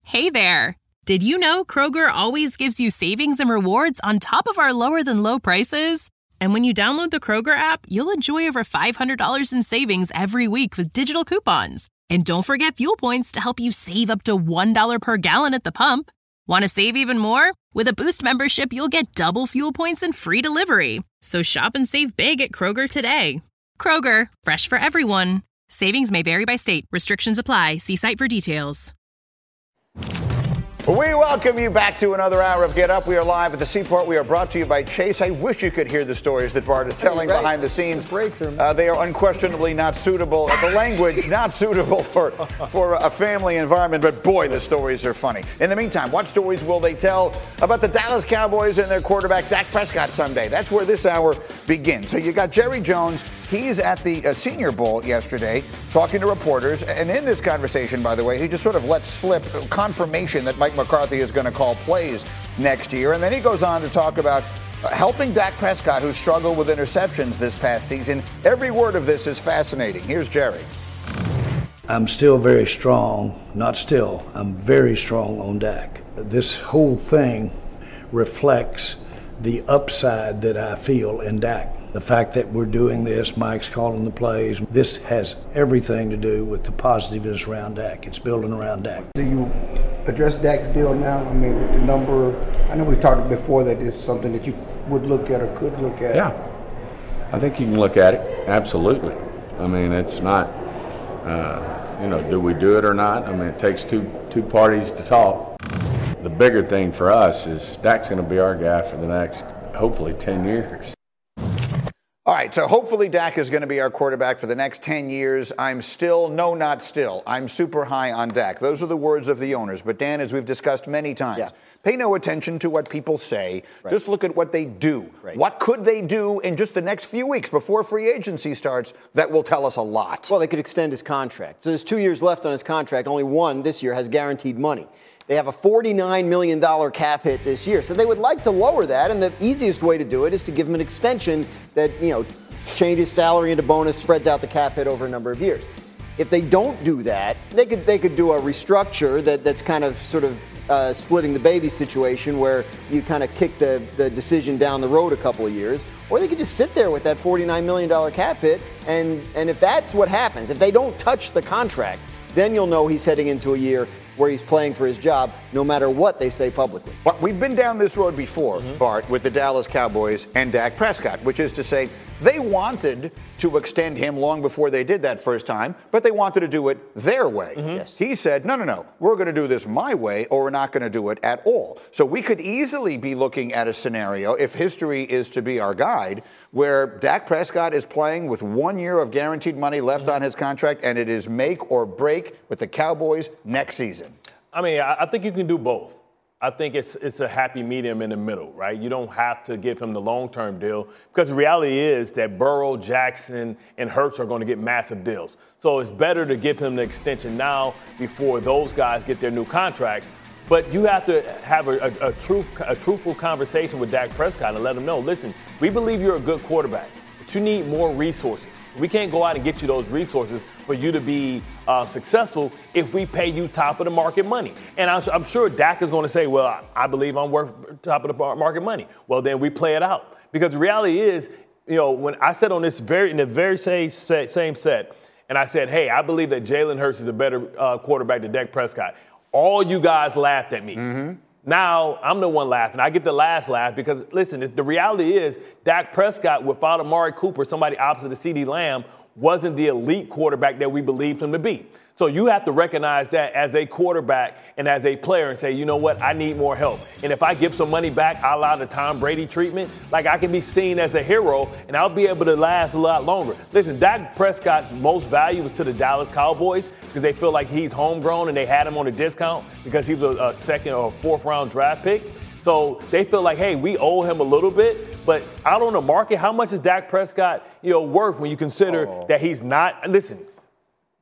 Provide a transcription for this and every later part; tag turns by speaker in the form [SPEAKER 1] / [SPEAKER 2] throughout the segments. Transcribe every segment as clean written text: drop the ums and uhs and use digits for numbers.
[SPEAKER 1] Hey there! Did you know Kroger always gives you savings and rewards on top of our lower-than-low prices? And when you download the Kroger app, you'll enjoy over $500 in savings every week with digital coupons. And don't forget fuel points to help you save up to $1 per gallon at the pump. Want to save even more? With a Boost membership, you'll get double fuel points and free delivery. So shop and save big at Kroger today. Kroger, fresh for everyone. Savings may vary by state. Restrictions apply. See site for details.
[SPEAKER 2] We welcome you back to another hour of Get Up. We are live at the Seaport. We are brought to you by Chase. I wish you could hear the stories that Bart is telling behind the scenes. They are unquestionably not suitable. The language not suitable for a family environment. But boy, the stories are funny. In the meantime, what stories will they tell about the Dallas Cowboys and their quarterback Dak Prescott Sunday? That's where this hour begins. So you got Jerry Jones. He's at the Senior Bowl yesterday talking to reporters. And in this conversation, by the way, he just sort of let slip confirmation that Mike McCarthy is going to call plays next year. And then he goes on to talk about helping Dak Prescott, who struggled with interceptions this past season. Every word of this is fascinating. Here's Jerry.
[SPEAKER 3] I'm still very strong. I'm very strong on Dak. This whole thing reflects the upside that I feel in Dak. The fact that we're doing this, Mike's calling the plays, this has everything to do with the positiveness around Dak. It's building around Dak.
[SPEAKER 4] Do you address Dak's deal now? I mean, with the number, I know we talked before that it's something that you would look at or could look at.
[SPEAKER 5] Yeah, I think you can look at it, absolutely. I mean, it's not, do we do it or not? I mean, it takes two parties to talk. The bigger thing for us is Dak's going to be our guy for the next, hopefully, 10 years.
[SPEAKER 2] All right, so hopefully Dak is going to be our quarterback for the next 10 years. I'm super high on Dak. Those are the words of the owners. But, Dan, as we've discussed many times, pay no attention to what people say. Right. Just look at what they do. Right. What could they do in just the next few weeks before free agency starts that will tell us a lot?
[SPEAKER 6] Well, they could extend his contract. So there's 2 years left on his contract. Only one this year has guaranteed money. They have a $49 million cap hit this year. So they would like to lower that, and the easiest way to do it is to give him an extension that, changes salary into bonus, spreads out the cap hit over a number of years. If they don't do that, they could do a restructure that's kind of sort of splitting the baby situation where you kind of kick the decision down the road a couple of years. Or they could just sit there with that $49 million cap hit, and if that's what happens, if they don't touch the contract, then you'll know he's heading into a year where he's playing for his job, no matter what they say publicly.
[SPEAKER 2] But we've been down this road before, Bart, with the Dallas Cowboys and Dak Prescott, which is to say they wanted to extend him long before they did that first time, but they wanted to do it their way.
[SPEAKER 6] Yes.
[SPEAKER 2] He said, no, we're going to do this my way, or we're not going to do it at all. So we could easily be looking at a scenario, if history is to be our guide, where Dak Prescott is playing with 1 year of guaranteed money left on his contract, and it is make or break with the Cowboys next season.
[SPEAKER 7] I mean, I think you can do both. I think it's a happy medium in the middle, right? You don't have to give him the long-term deal because the reality is that Burrow, Jackson, and Hurts are going to get massive deals. So it's better to give him the extension now before those guys get their new contracts. But you have to have a truthful conversation with Dak Prescott and let him know, listen, we believe you're a good quarterback, but you need more resources. We can't go out and get you those resources for you to be successful if we pay you top of the market money. And I'm sure Dak is going to say, well, I believe I'm worth top of the market money. Well, then we play it out. Because the reality is, when I said in the very same set, and I said, hey, I believe that Jalen Hurts is a better quarterback than Dak Prescott, all you guys laughed at me. Mm-hmm. Now I'm the one laughing. I get the last laugh because, listen, the reality is Dak Prescott, without Amari Cooper, somebody opposite of CeeDee Lamb, wasn't the elite quarterback that we believed him to be. So you have to recognize that as a quarterback and as a player and say, you know what, I need more help. And if I give some money back, a la the Tom Brady treatment, like I can be seen as a hero and I'll be able to last a lot longer. Listen, Dak Prescott's most value is to the Dallas Cowboys because they feel like he's homegrown and they had him on a discount because he was a second or fourth round draft pick. So they feel like, hey, we owe him a little bit. But out on the market, how much is Dak Prescott, worth when you consider that he's not – listen,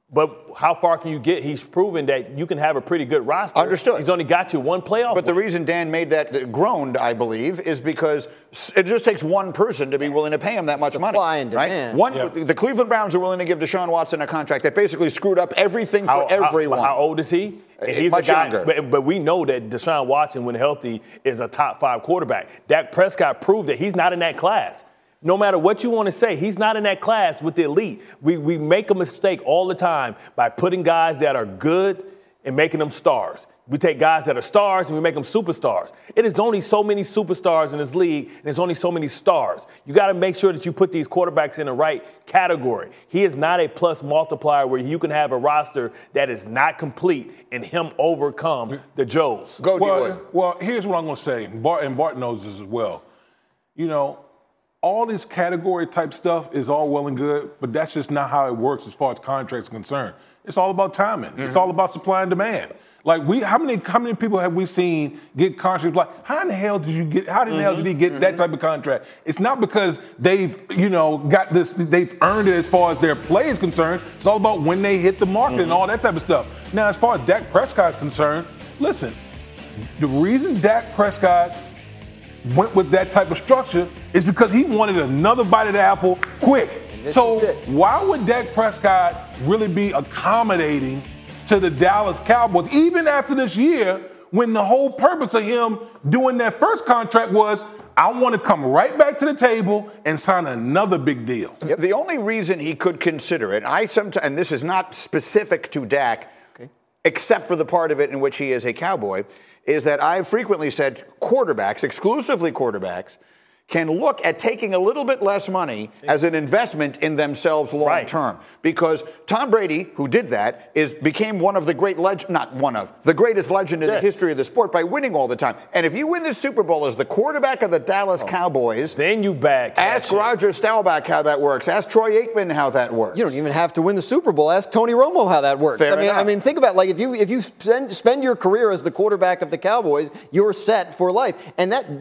[SPEAKER 7] But how far can you get? He's proven that you can have a pretty good roster.
[SPEAKER 2] Understood.
[SPEAKER 7] He's only got you one playoff.
[SPEAKER 2] But the reason Dan made that groaned, I believe, is because it just takes one person to be willing to pay him that much money.
[SPEAKER 6] Supply and demand.
[SPEAKER 2] Right? The Cleveland Browns are willing to give Deshaun Watson a contract that basically screwed up everything for everyone.
[SPEAKER 7] How old is he? He's
[SPEAKER 2] much younger.
[SPEAKER 7] But we know that Deshaun Watson, when healthy, is a top 5 quarterback. Dak Prescott proved that he's not in that class. No matter what you want to say, he's not in that class with the elite. We make a mistake all the time by putting guys that are good and making them stars. We take guys that are stars and we make them superstars. It is only so many superstars in this league, and there's only so many stars. You got to make sure that you put these quarterbacks in the right category. He is not a plus multiplier where you can have a roster that is not complete and him overcome the Joes.
[SPEAKER 8] Well, here's what I'm going to say, and Bart knows this as well. All this category type stuff is all well and good, but that's just not how it works as far as contracts are concerned. It's all about timing. Mm-hmm. It's all about supply and demand. Like how many people have we seen get contracts? Like how in the hell did he get that type of contract? It's not because they've got this. They've earned it as far as their play is concerned. It's all about when they hit the market and all that type of stuff. Now, as far as Dak Prescott is concerned, listen, the reason Dak Prescott went with that type of structure is because he wanted another bite of the apple quick. So why would Dak Prescott really be accommodating to the Dallas Cowboys, even after this year, when the whole purpose of him doing that first contract was, I want to come right back to the table and sign another big deal?
[SPEAKER 2] The only reason he could consider it, and this is not specific to Dak, except for the part of it in which he is a Cowboy, is that I've frequently said quarterbacks, exclusively quarterbacks, can look at taking a little bit less money as an investment in themselves long term. Because Tom Brady, who did that, became one of the great the greatest legend in the history of the sport by winning all the time. And if you win this Super Bowl as the quarterback of the Dallas Cowboys,
[SPEAKER 7] then you back.
[SPEAKER 2] Ask Roger Staubach how that works. Ask Troy Aikman how that works.
[SPEAKER 6] You don't even have to win the Super Bowl. Ask Tony Romo how that works. I mean, think about if you spend your career as the quarterback of the Cowboys, you're set for life. And that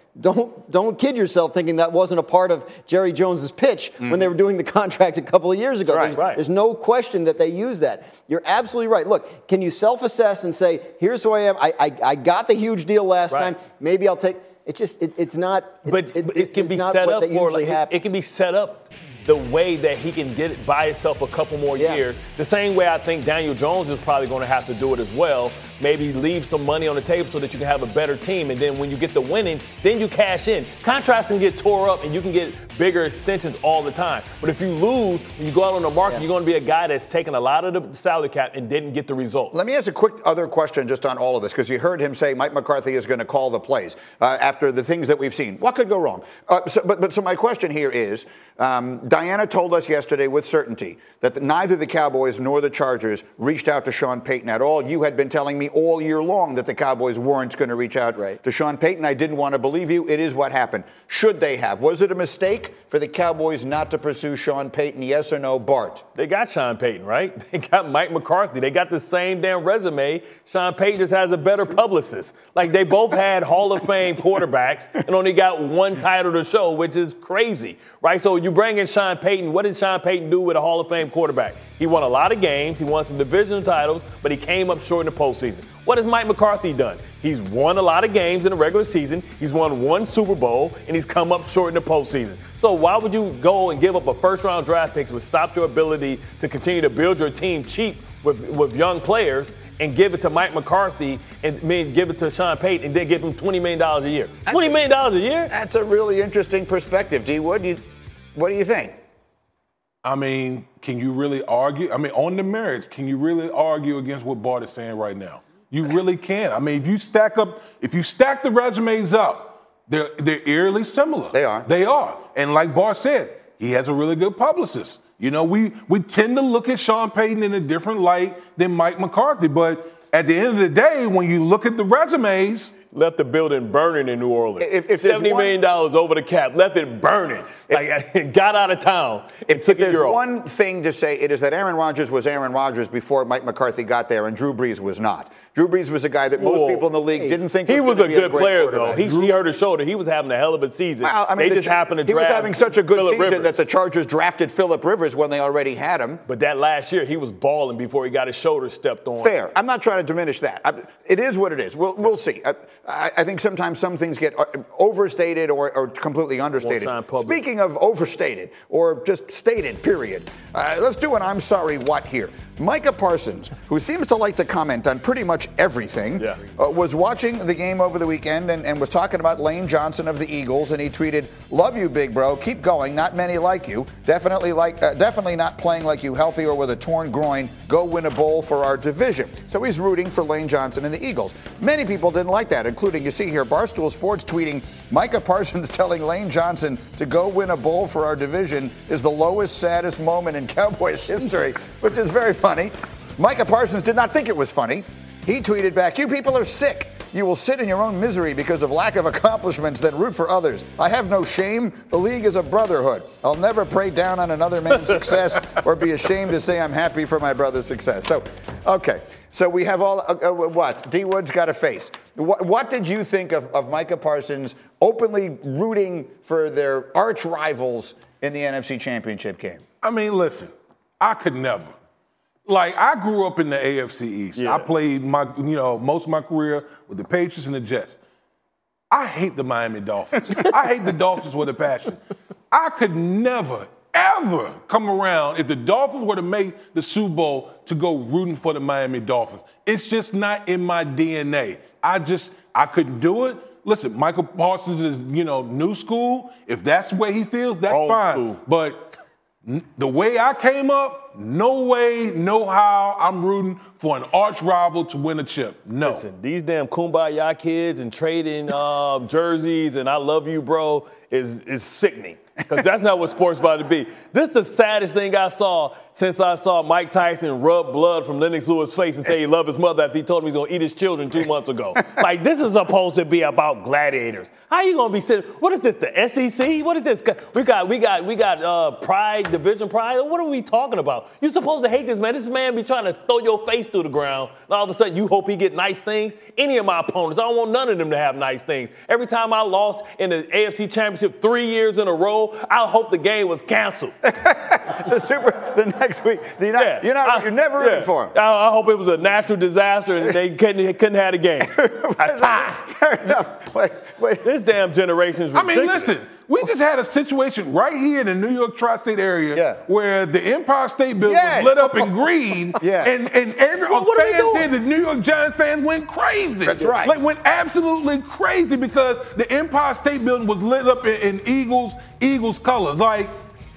[SPEAKER 6] Don't kid yourself thinking that wasn't a part of Jerry Jones's pitch when they were doing the contract a couple of years ago. There's no question that they used that. You're absolutely right. Look, can you self-assess and say, here's who I am. I got the huge deal last time. Maybe I'll take – it's not –
[SPEAKER 7] But it can be set up for – it can be set up the way that he can get it by himself a couple more years. The same way I think Daniel Jones is probably going to have to do it as well. Maybe leave some money on the table so that you can have a better team. And then when you get the winning, then you cash in. Contracts can get tore up and you can get bigger extensions all the time. But if you lose, when you go out on the market, you're going to be a guy that's taken a lot of the salary cap and didn't get the results.
[SPEAKER 2] Let me ask a quick other question just on all of this, because you heard him say Mike McCarthy is going to call the plays after the things that we've seen. What could go wrong? So my question here is, Diana told us yesterday with certainty that neither the Cowboys nor the Chargers reached out to Sean Payton at all. You had been telling me all year long that the Cowboys weren't going to reach out to Sean Payton. I didn't want to believe you. It is what happened. Should they have? Was it a mistake for the Cowboys not to pursue Sean Payton? Yes or no, Bart?
[SPEAKER 7] They got Sean Payton, right? They got Mike McCarthy. They got the same damn resume. Sean Payton just has a better publicist. Like, they both had Hall of Fame quarterbacks and only got one title to show, which is crazy, right? So you bring in Sean Payton. What did Sean Payton do with a Hall of Fame quarterback? He won a lot of games. He won some division titles, but he came up short in the postseason. What has Mike McCarthy done? He's won a lot of games in the regular season. He's won one Super Bowl, and he's come up short in the postseason. So why would you go and give up a first-round draft pick which stops your ability to continue to build your team cheap with young players and give it to Mike McCarthy and give it to Sean Payton and then give him $20 million a year? $20 million a year?
[SPEAKER 2] That's a really interesting perspective. D. Wood, what do you think?
[SPEAKER 8] I mean, can you really argue? I mean, on the merits, can you really argue against what Bart is saying right now? You really can. I mean, if you stack the resumes up, they're eerily similar.
[SPEAKER 2] They are.
[SPEAKER 8] They are. And like Bart said, he has a really good publicist. You know, we tend to look at Sean Payton in a different light than Mike McCarthy. But at the end of the day, when you look at the resumes,
[SPEAKER 7] left the building burning in New Orleans. If $70 million over the cap, left it burning. Got out of town.
[SPEAKER 2] If there's one thing to say, it is that Aaron Rodgers was Aaron Rodgers before Mike McCarthy got there, and Drew Brees was not. Drew Brees was a guy that most people in the league didn't think
[SPEAKER 7] he was a good player, though.
[SPEAKER 2] quarterback.
[SPEAKER 7] He hurt his shoulder. He was having a hell of a season.
[SPEAKER 2] Well, I mean,
[SPEAKER 7] they just happened to draft
[SPEAKER 2] He was having such a good
[SPEAKER 7] Phillip
[SPEAKER 2] season
[SPEAKER 7] Rivers.
[SPEAKER 2] that the Chargers drafted Phillip Rivers when they already had him.
[SPEAKER 7] But that last year, he was balling before he got his shoulder stepped on.
[SPEAKER 2] Fair. I'm not trying to diminish that. It is what it is. We'll see. I think sometimes some things get overstated or completely understated. Speaking of overstated or just stated, period, let's do an I'm sorry what here. Micah Parsons, who seems to like to comment on pretty much everything, was watching the game over the weekend and was talking about Lane Johnson of the Eagles, and he tweeted, "Love you, big bro. Keep going. Not many like you. Definitely not playing like you, healthy or with a torn groin. Go win a bowl for our division." So he's rooting for Lane Johnson and the Eagles. Many people didn't like that, including, you see here, Barstool Sports tweeting, "Micah Parsons telling Lane Johnson to go win a bowl for our division is the lowest, saddest moment in Cowboys history," which is very funny. Micah Parsons did not think it was funny. He tweeted back, "You people are sick. You will sit in your own misery because of lack of accomplishments, then root for others. I have no shame. The league is a brotherhood. I'll never pray down on another man's success or be ashamed to say I'm happy for my brother's success." So, okay. So we have all, what? D. Wood's got a face. What did you think of Micah Parsons openly rooting for their arch rivals in the NFC Championship game?
[SPEAKER 8] I mean, listen, I could never. Like, I grew up in the AFC East.
[SPEAKER 7] Yeah.
[SPEAKER 8] I played most of my career with the Patriots and the Jets. I hate the Miami Dolphins. I hate the Dolphins with a passion. I could never, ever come around if the Dolphins were to make the Super Bowl to go rooting for the Miami Dolphins. It's just not in my DNA. I couldn't do it. Listen, Michael Parsons is, new school. If that's the way he feels, that's
[SPEAKER 7] Old
[SPEAKER 8] fine.
[SPEAKER 7] school.
[SPEAKER 8] But the way I came up, no way, no how I'm rooting for an arch rival to win a chip. No.
[SPEAKER 7] Listen, these damn kumbaya kids and trading jerseys and I love you, bro, is sickening. Because that's not what sports about to be. This is the saddest thing I saw since I saw Mike Tyson rub blood from Lennox Lewis' face and say he loved his mother after he told him he's going to eat his children 2 months ago. Like, this is supposed to be about gladiators. How you going to be sitting? What is this, the SEC? What is this? We got pride, division pride. What are we talking about? You're supposed to hate this man. This man be trying to throw your face through the ground. And all of a sudden, you hope he get nice things. Any of my opponents, I don't want none of them to have nice things. Every time I lost in the AFC Championship 3 years in a row, I hope the game was canceled.
[SPEAKER 2] The next week, you're never rooting for him.
[SPEAKER 7] I hope it was a natural disaster and they couldn't have a game. A tie.
[SPEAKER 2] Fair enough. Wait.
[SPEAKER 7] This damn generation is ridiculous.
[SPEAKER 8] I mean, listen, we just had a situation right here in the New York tri-state area where the Empire State Building was lit up in green, and the New York Giants fans went crazy.
[SPEAKER 2] That's right.
[SPEAKER 8] Like, went absolutely crazy because the Empire State Building was lit up in Eagles colors. Like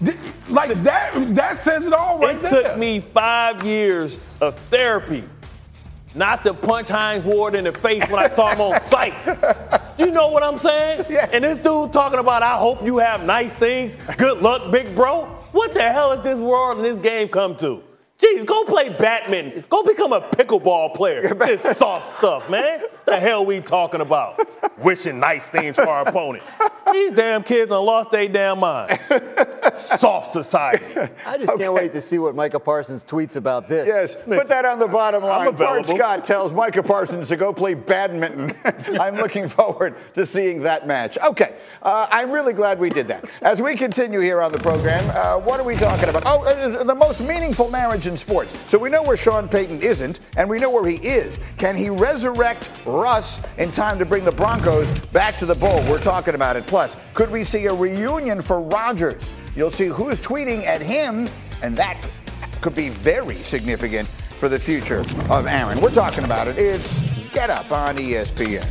[SPEAKER 8] that says it all right there.
[SPEAKER 7] It took me 5 years of therapy not to punch Hines Ward in the face when I saw him on sight. You know what I'm saying?
[SPEAKER 2] Yeah.
[SPEAKER 7] And this dude talking about, I hope you have nice things. Good luck, big bro. What the hell has this world and this game come to? Jeez, go play badminton. Go become a pickleball player. This soft stuff, man. The hell we talking about? Wishing nice things for our opponent. These damn kids done lost their damn mind. Soft society.
[SPEAKER 6] I just can't wait to see what Micah Parsons tweets about this.
[SPEAKER 2] Yes, put that on the bottom line. Bart
[SPEAKER 7] available.
[SPEAKER 2] Scott tells Micah Parsons to go play badminton. I'm looking forward to seeing that match. Okay, I'm really glad we did that. As we continue here on the program, what are we talking about? The most meaningful marriage in sports. So we know where Sean Payton isn't, and we know where he is. Can he resurrect Russ in time to bring the Broncos back to the bowl? We're talking about it. Plus, could we see a reunion for Rodgers? You'll see who's tweeting at him, and that could be very significant for the future of Aaron. We're talking about it. It's Get Up on ESPN.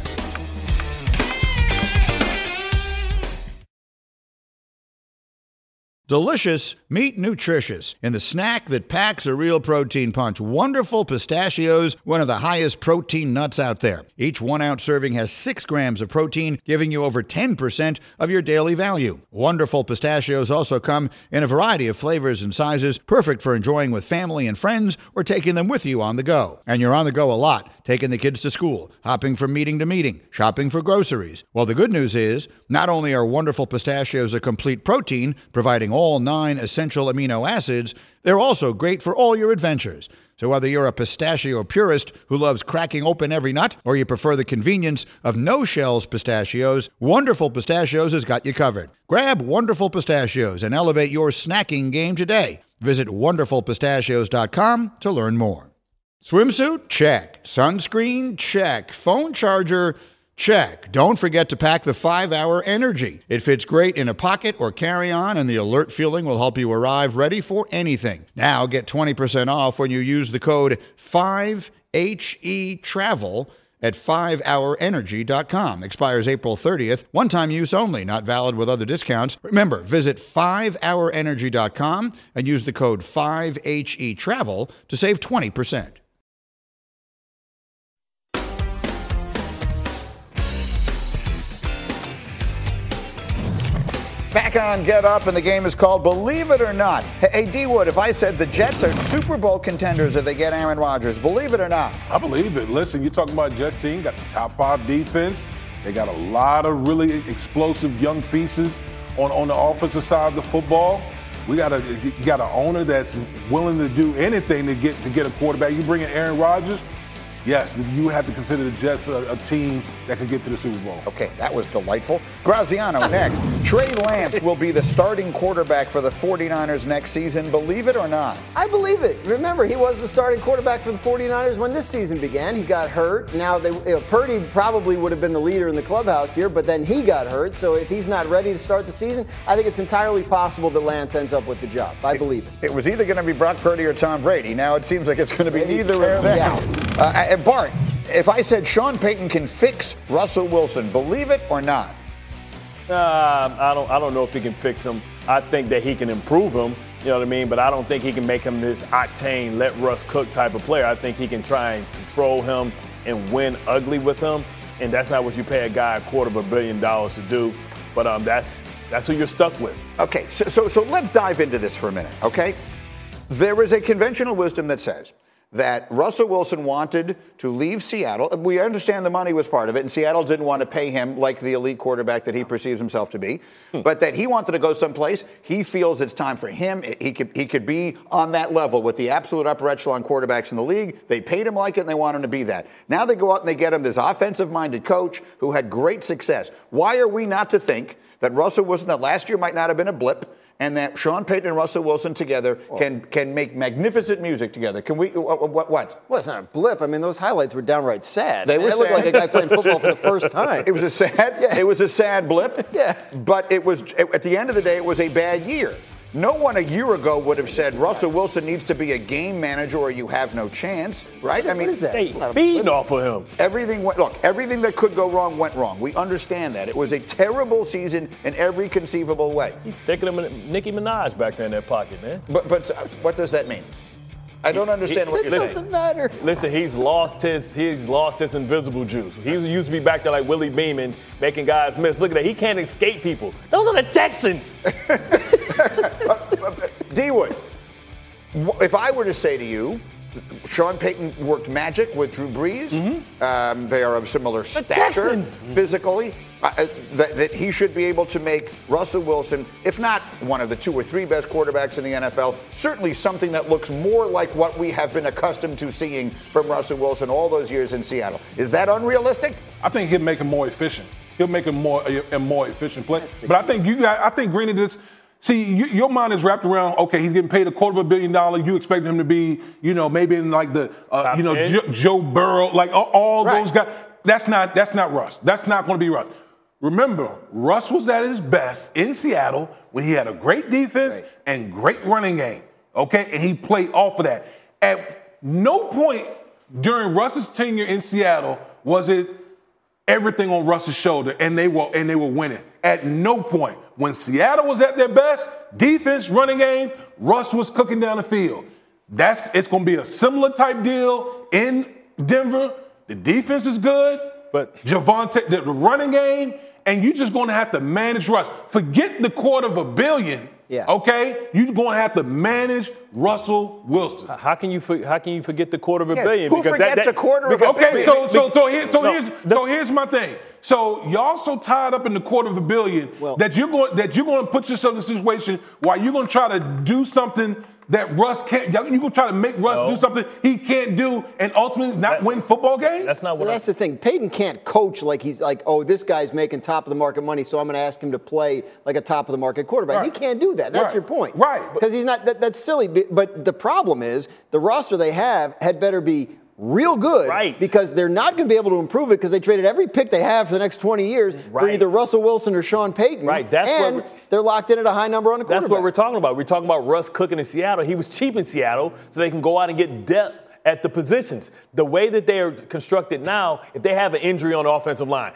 [SPEAKER 9] Delicious, meet nutritious in the snack that packs a real protein punch. Wonderful Pistachios, one of the highest protein nuts out there. Each 1 ounce serving has 6 grams of protein, giving you over 10% of your daily value. Wonderful Pistachios also come in a variety of flavors and sizes, perfect for enjoying with family and friends or taking them with you on the go. And you're on the go a lot, taking the kids to school, hopping from meeting to meeting, shopping for groceries. Well, the good news is, not only are Wonderful Pistachios a complete protein, providing all 9 essential amino acids, they're also great for all your adventures. So whether you're a pistachio purist who loves cracking open every nut, or you prefer the convenience of no-shells pistachios, Wonderful Pistachios has got you covered. Grab Wonderful Pistachios and elevate your snacking game today. Visit wonderfulpistachios.com to learn more. Swimsuit? Check. Sunscreen? Check. Phone charger? Check. Don't forget to pack the 5-Hour Energy. It fits great in a pocket or carry-on, and the alert feeling will help you arrive ready for anything. Now get 20% off when you use the code 5HETRAVEL at 5hourenergy.com. Expires April 30th. One-time use only, not valid with other discounts. Remember, visit 5hourenergy.com and use the code 5HETRAVEL to save 20%.
[SPEAKER 2] Back on Get Up, and the game is called Believe It or Not. Hey, D. Wood, if I said the Jets are Super Bowl contenders if they get Aaron Rodgers, believe it or not?
[SPEAKER 8] I believe it. Listen, you're talking about Jets team, got the top 5 defense. They got a lot of really explosive young pieces on the offensive side of the football. You got an owner that's willing to do anything to get a quarterback. You bring in Aaron Rodgers, yes, you have to consider the Jets a team that could get to the Super Bowl.
[SPEAKER 2] Okay, that was delightful. Graziano next. Trey Lance will be the starting quarterback for the 49ers next season. Believe it or not?
[SPEAKER 6] I believe it. Remember, he was the starting quarterback for the 49ers when this season began. He got hurt. Now, Purdy probably would have been the leader in the clubhouse here, but then he got hurt. So if he's not ready to start the season, I think it's entirely possible that Lance ends up with the job. I believe it.
[SPEAKER 2] It was either going to be Brock Purdy or Tom Brady. Now it seems like it's going to be neither of them.
[SPEAKER 6] Yeah.
[SPEAKER 2] Bart, if I said Sean Payton can fix Russell Wilson, believe it or not?
[SPEAKER 7] I don't know if he can fix him. I think that he can improve him, you know what I mean? But I don't think he can make him this octane, let Russ cook type of player. I think he can try and control him and win ugly with him. And that's not what you pay a guy $250 million to do. But that's who you're stuck with.
[SPEAKER 2] Okay, so let's dive into this for a minute, okay? There is a conventional wisdom that says that Russell Wilson wanted to leave Seattle. We understand the money was part of it, and Seattle didn't want to pay him like the elite quarterback that he perceives himself to be, but that he wanted to go someplace. He feels it's time for him. He could be on that level with the absolute upper echelon quarterbacks in the league. They paid him like it, and they want him to be that. Now they go out and they get him this offensive-minded coach who had great success. Why are we not to think that Russell Wilson, that last year might not have been a blip, and that Sean Payton and Russell Wilson together can make magnificent music together? Can we? What?
[SPEAKER 6] Well, it's not a blip. I mean, those highlights were downright sad.
[SPEAKER 2] They were sad.
[SPEAKER 6] Looked like a guy playing football for the first time.
[SPEAKER 2] It was a sad.
[SPEAKER 6] Yeah.
[SPEAKER 2] It was a sad blip.
[SPEAKER 6] Yeah.
[SPEAKER 2] But it was at the end of the day, it was a bad year. No one a year ago would have said Russell Wilson needs to be a game manager or you have no chance, right? I mean,
[SPEAKER 6] what is that?
[SPEAKER 7] They feed off of him.
[SPEAKER 2] Everything that could go wrong went wrong. We understand that. It was a terrible season in every conceivable way.
[SPEAKER 7] He's thinking of Nicki Minaj back there in that pocket, man.
[SPEAKER 2] But what does that mean? I don't understand what you're saying.
[SPEAKER 6] It doesn't matter.
[SPEAKER 7] Listen, he's lost his invisible juice. He used to be back there like Willie Beeman, making guys miss. Look at that. He can't escape people. Those are the Texans.
[SPEAKER 2] D-Wood, if I were to say to you, Sean Payton worked magic with Drew Brees. Mm-hmm. They are of similar stature physically. That he should be able to make Russell Wilson, if not one of the 2 or 3 best quarterbacks in the NFL, certainly something that looks more like what we have been accustomed to seeing from Russell Wilson all those years in Seattle. Is that unrealistic?
[SPEAKER 8] I think he'll make him more efficient. He'll make him a more efficient play. But I think granted this. See, your mind is wrapped around, okay, he's getting paid $250 million. You expect him to be, maybe in like the, Joe Burrow, like all those guys. That's not Russ. That's not going to be Russ. Remember, Russ was at his best in Seattle when he had a great defense and great running game, okay? And he played off of that. At no point during Russ's tenure in Seattle was it everything on Russ's shoulder and they were winning. At no point. When Seattle was at their best, defense, running game, Russ was cooking down the field. It's going to be a similar type deal in Denver. The defense is good, but Javonte, the running game, and you're just going to have to manage Russ. Forget the $250 million.
[SPEAKER 6] Yeah.
[SPEAKER 8] Okay, you're going to have to manage Russell Wilson.
[SPEAKER 7] How can you forget the $250 million?
[SPEAKER 2] Who forgets a $250 million?
[SPEAKER 8] Okay, so here's my thing. So y'all so tied up in the $250 million that you're going to put yourself in a situation where you're going to try to do something that Russ can't. You gonna try to make Russ do something he can't do and ultimately not win football games?
[SPEAKER 7] That's not what.
[SPEAKER 6] Well, that's the thing. Peyton can't coach like he's like, oh, this guy's making top of the market money, so I'm going to ask him to play like a top of the market quarterback.
[SPEAKER 8] Right.
[SPEAKER 6] He can't do that. That's your point,
[SPEAKER 8] right?
[SPEAKER 6] Because he's not. That's silly. But the problem is the roster they have had better be real good,
[SPEAKER 7] right?
[SPEAKER 6] Because they're not going to be able to improve it because they traded every pick they have for the next 20 years for either Russell Wilson or Sean Payton.
[SPEAKER 7] Right.
[SPEAKER 6] And they're locked in at a high number on the quarterback.
[SPEAKER 7] That's what we're talking about. We're talking about Russ cooking in Seattle. He was cheap in Seattle, so they can go out and get depth at the positions. The way that they are constructed now, if they have an injury on the offensive line,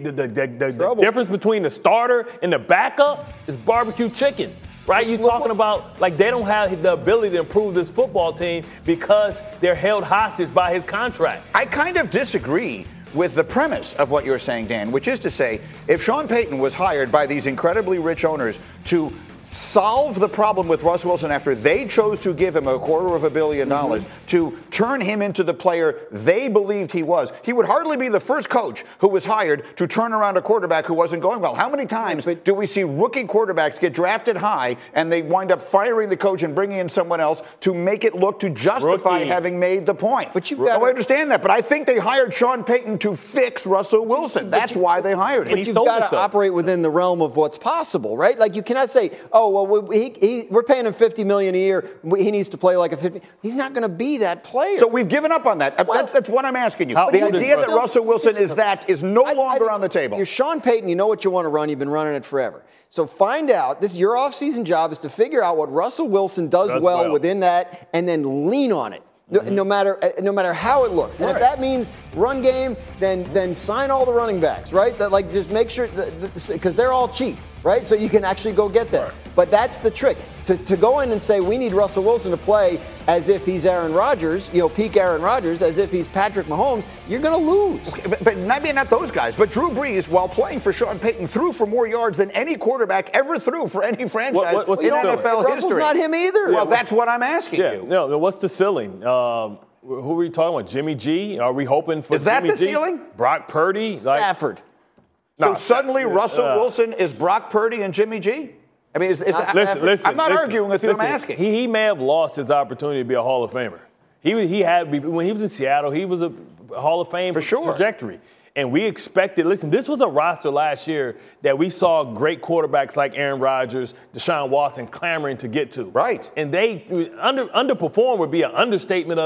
[SPEAKER 7] the difference between the starter and the backup is barbecue chicken. Right? You're talking about like they don't have the ability to improve this football team because they're held hostage by his contract.
[SPEAKER 2] I kind of disagree with the premise of what you're saying, Dan, which is to say, if Sean Payton was hired by these incredibly rich owners to solve the problem with Russ Wilson after they chose to give him $250 million to turn him into the player they believed he was, he would hardly be the first coach who was hired to turn around a quarterback who wasn't going well. How many times do we see rookie quarterbacks get drafted high and they wind up firing the coach and bringing in someone else to make it look to justify having made the point?
[SPEAKER 6] But you've got
[SPEAKER 2] I understand that, but I think they hired Sean Payton to fix Russell Wilson. That's why they hired him.
[SPEAKER 6] But you've got to operate within the realm of what's possible, right? Like you cannot say, oh, well, we're paying him $50 million a year. He needs to play like a 50. He's not going to be that player.
[SPEAKER 2] So we've given up on that. Well, that's what I'm asking you. The idea that Russell Wilson is no longer on the table.
[SPEAKER 6] You're Sean Payton. You know what you want to run. You've been running it forever. So find out. This your offseason job is to figure out what Russell Wilson does well within that, and then lean on it. No matter how it looks. And if that means run game, then sign all the running backs, right? That, like, just make sure because they're all cheap, right? So you can actually go get them. Right. But that's the trick. To go in and say we need Russell Wilson to play as if he's Aaron Rodgers, peak Aaron Rodgers, as if he's Patrick Mahomes, you're going to lose.
[SPEAKER 2] Okay, but maybe not those guys. But Drew Brees, while playing for Sean Payton, threw for more yards than any quarterback ever threw for any franchise in NFL history.
[SPEAKER 6] Russell's not him either.
[SPEAKER 2] Well, that's what I'm asking you.
[SPEAKER 7] No, what's the ceiling? Who are we talking about? Jimmy G? Are we hoping for Jimmy G?
[SPEAKER 2] Is that the ceiling?
[SPEAKER 7] Brock Purdy?
[SPEAKER 6] Stafford.
[SPEAKER 2] So suddenly Russell Wilson is Brock Purdy and Jimmy G? I mean, listen, I'm not arguing with you. I'm asking.
[SPEAKER 7] He may have lost his opportunity to be a Hall of Famer. He had when he was in Seattle, he was a Hall of Fame trajectory. And we expected, listen, this was a roster last year that we saw great quarterbacks like Aaron Rodgers, Deshaun Watson clamoring to get to.
[SPEAKER 2] Right.
[SPEAKER 7] And they underperform would be an understatement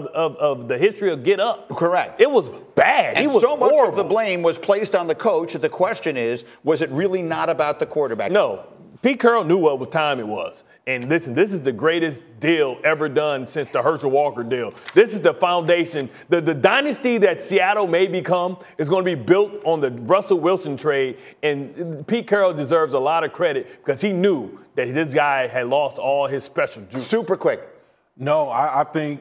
[SPEAKER 7] of the history of Get Up.
[SPEAKER 2] Correct.
[SPEAKER 7] It was bad.
[SPEAKER 2] And
[SPEAKER 7] it was
[SPEAKER 2] so much
[SPEAKER 7] horrible.
[SPEAKER 2] of the blame was placed on the coach that the question is, was it really not about the quarterback?
[SPEAKER 7] No. Pete Carroll knew what time it was. And listen, this is the greatest deal ever done since the Herschel Walker deal. This is the foundation. The dynasty that Seattle may become is going to be built on the Russell Wilson trade. And Pete Carroll deserves a lot of credit because he knew that this guy had lost all his special juice.
[SPEAKER 2] Super quick.
[SPEAKER 8] No, I think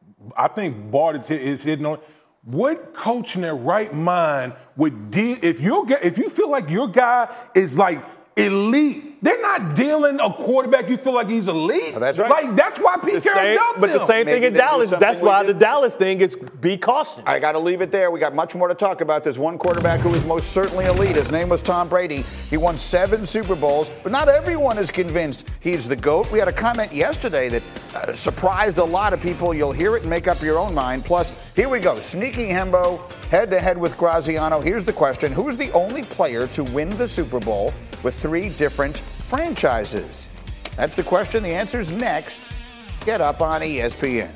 [SPEAKER 8] Bart is hitting on. What coach in their right mind would deal if you feel like your guy is like elite? They're not dealing a quarterback you feel like he's elite.
[SPEAKER 2] Oh, that's right.
[SPEAKER 8] Like, that's why Pete Carroll dealt
[SPEAKER 7] But the same thing in Dallas. That's why the Dallas thing is be cautious.
[SPEAKER 2] I got to leave it there. We got much more to talk about. There's one quarterback who is most certainly elite. His name was Tom Brady. He won 7 Super Bowls, but not everyone is convinced he's the GOAT. We had a comment yesterday that surprised a lot of people. You'll hear it and make up your own mind. Plus, here we go. Sneaky Hembo, head-to-head with Graziano. Here's the question. Who's the only player to win the Super Bowl with 3 different franchises? That's the question. The answer's next. Get Up on ESPN.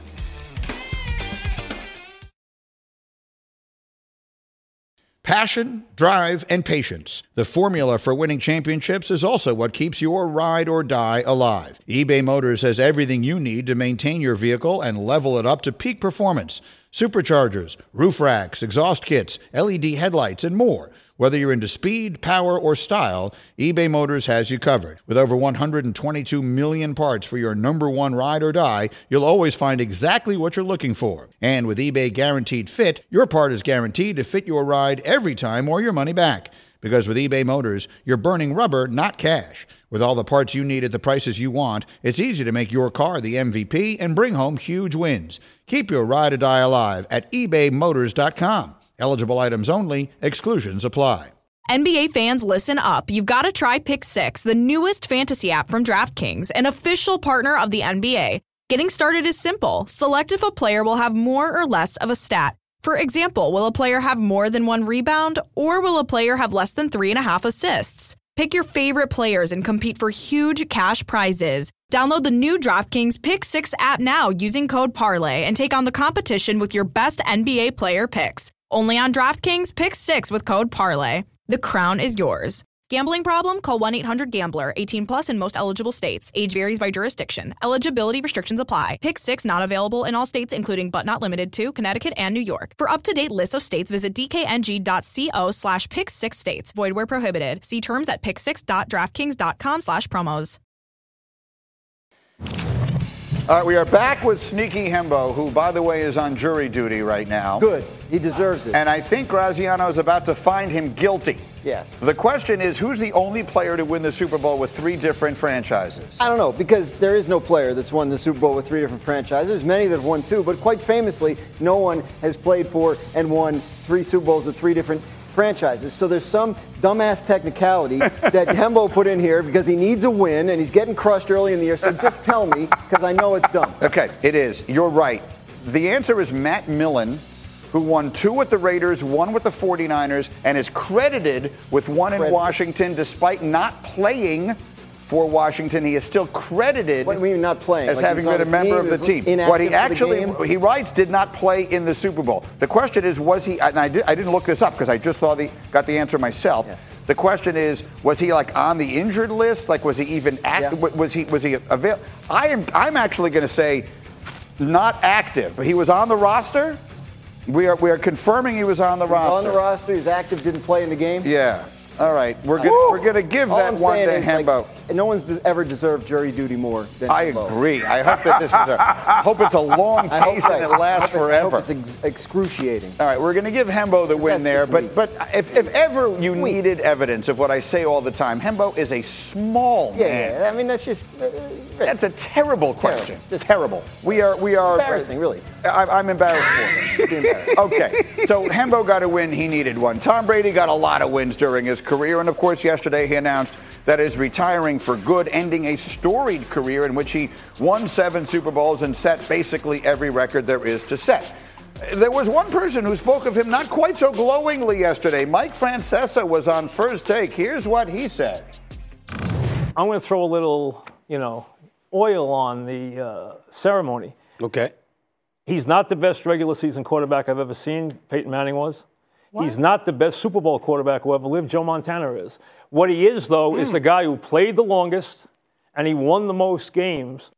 [SPEAKER 9] Passion, drive, and patience. The formula for winning championships is also what keeps your ride or die alive. eBay Motors has everything you need to maintain your vehicle and level it up to peak performance. Superchargers, roof racks, exhaust kits, LED headlights, and more. Whether you're into speed, power, or style, eBay Motors has you covered. With over 122 million parts for your number one ride or die, you'll always find exactly what you're looking for. And with eBay Guaranteed Fit, your part is guaranteed to fit your ride every time or your money back. Because with eBay Motors, you're burning rubber, not cash. With all the parts you need at the prices you want, it's easy to make your car the MVP and bring home huge wins. Keep your ride or die alive at ebaymotors.com. Eligible items only. Exclusions apply.
[SPEAKER 10] NBA fans, listen up. You've got to try Pick 6, the newest fantasy app from DraftKings, an official partner of the NBA. Getting started is simple. Select if a player will have more or less of a stat. For example, will a player have more than 1 rebound, or will a player have less than 3.5 assists? Pick your favorite players and compete for huge cash prizes. Download the new DraftKings Pick 6 app now using code PARLAY and take on the competition with your best NBA player picks. Only on DraftKings Pick 6 with code PARLAY. The crown is yours. Gambling problem? Call 1-800-GAMBLER. 18 plus in most eligible states. Age varies by jurisdiction. Eligibility restrictions apply. Pick 6 not available in all states, including but not limited to Connecticut and New York. For up-to-date lists of states, visit dkng.co/pick6states. Void where prohibited. See terms at pick6.draftkings.com/promos.
[SPEAKER 2] All right, we are back with Sneaky Hembo, who, by the way, is on jury duty right now.
[SPEAKER 6] Good. He deserves it.
[SPEAKER 2] And I think Graziano is about to find him guilty.
[SPEAKER 6] Yeah.
[SPEAKER 2] The question is, who's the only player to win the Super Bowl with 3 different franchises?
[SPEAKER 6] I don't know, because there is no player that's won the Super Bowl with 3 different franchises. There's many that have won 2, but quite famously, no one has played for and won 3 Super Bowls with 3 different franchises. So there's some dumbass technicality that Hembo put in here because he needs a win and he's getting crushed early in the year. So just tell me, because I know it's dumb.
[SPEAKER 2] Okay, it is. You're right. The answer is Matt Millen, who won 2 with the Raiders, 1 with the 49ers, and is credited with 1 in Washington despite not playing for Washington. He is still credited
[SPEAKER 6] What do you mean not playing?
[SPEAKER 2] as having been a member of the team. What he actually, he writes, did not play in the Super Bowl. The question is, was he, and I didn't look this up because I just got the answer myself. Yeah. The question is, was he like on the injured list? Like, was he even active? Yeah. Was he available? I'm actually going to say not active. He was on the roster. We are confirming he was on the roster.
[SPEAKER 6] On the roster, he's active, didn't play in the game.
[SPEAKER 2] Yeah. All right. We're gonna give that one to Hembo.
[SPEAKER 6] No one's ever deserved jury duty more than
[SPEAKER 2] I
[SPEAKER 6] Hembo.
[SPEAKER 2] agree. I hope that this is hope it's a long case and it lasts forever.
[SPEAKER 6] I hope it's excruciating.
[SPEAKER 2] All right, we're going to give Hembo the win there. But if ever you needed evidence of what I say all the time, Hembo is a small man.
[SPEAKER 6] Yeah. I mean, that's just
[SPEAKER 2] that's a terrible question. Just terrible. We are
[SPEAKER 6] embarrassing, really.
[SPEAKER 2] I'm embarrassed for him.
[SPEAKER 6] Should be embarrassed.
[SPEAKER 2] Okay, so Hembo got a win. He needed one. Tom Brady got a lot of wins during his career, and of course, yesterday he announced that he's retiring for good, ending a storied career in which he won 7 Super Bowls and set basically every record there is to set. There was one person who spoke of him not quite so glowingly yesterday. Mike Francesa was on First Take. Here's what he said.
[SPEAKER 11] I'm going to throw a little, oil on the ceremony.
[SPEAKER 12] Okay.
[SPEAKER 11] He's not the best regular season quarterback I've ever seen. Peyton Manning was. What? He's not the best Super Bowl quarterback who ever lived. Joe Montana is. What he is, though, is the guy who played the longest and he won the most games.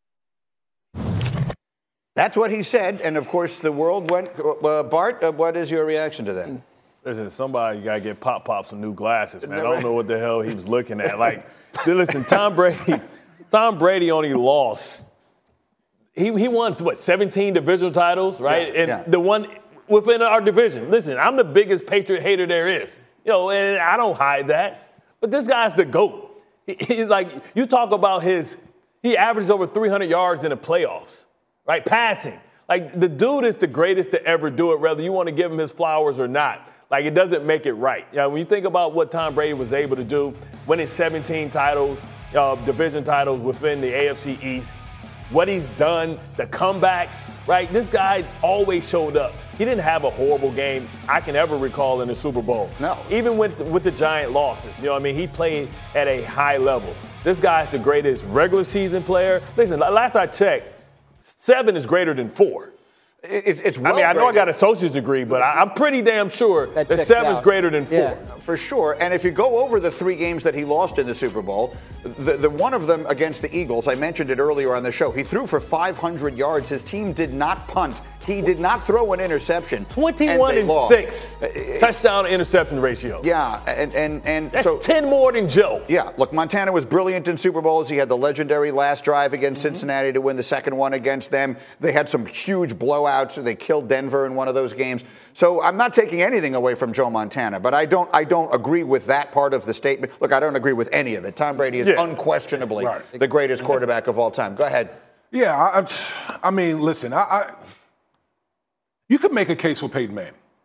[SPEAKER 2] That's what he said, and of course the world went. Bart, what is your reaction to that?
[SPEAKER 7] Listen, somebody got to get Pop some new glasses, man. I don't know what the hell he was looking at. Like, listen, Tom Brady only lost. He won, 17 divisional titles, right?
[SPEAKER 2] Yeah,
[SPEAKER 7] and the one within our division. Listen, I'm the biggest Patriot hater there is. And I don't hide that. But this guy's the GOAT. He's like, you talk about he averages over 300 yards in the playoffs, right? Passing. Like, the dude is the greatest to ever do it, whether you want to give him his flowers or not. Like, it doesn't make it right. When you think about what Tom Brady was able to do, winning 17 titles, division titles within the AFC East, what he's done, the comebacks, right? This guy always showed up. He didn't have a horrible game I can ever recall in the Super Bowl.
[SPEAKER 2] No.
[SPEAKER 7] Even with the giant losses. He played at a high level. This guy's the greatest regular season player. Listen, last I checked, 7 is greater than 4.
[SPEAKER 2] It's well
[SPEAKER 7] I know I got an associate's degree, but I'm pretty damn sure that 7 is greater than 4.
[SPEAKER 2] Yeah, for sure. And if you go over the 3 games that he lost in the Super Bowl, the one of them against the Eagles, I mentioned it earlier on the show, he threw for 500 yards. His team did not punt. He did not throw an interception.
[SPEAKER 7] 21-6 touchdown interception ratio.
[SPEAKER 2] Yeah, and
[SPEAKER 7] that's
[SPEAKER 2] so
[SPEAKER 7] 10 more than Joe.
[SPEAKER 2] Yeah, look, Montana was brilliant in Super Bowls. He had the legendary last drive against Cincinnati to win the second one against them. They had some huge blowouts. They killed Denver in one of those games. So I'm not taking anything away from Joe Montana, but I don't agree with that part of the statement. Look, I don't agree with any of it. Tom Brady is unquestionably the greatest quarterback of all time. Go ahead.
[SPEAKER 8] Yeah, I mean, listen, you could make a case for Peyton Manning.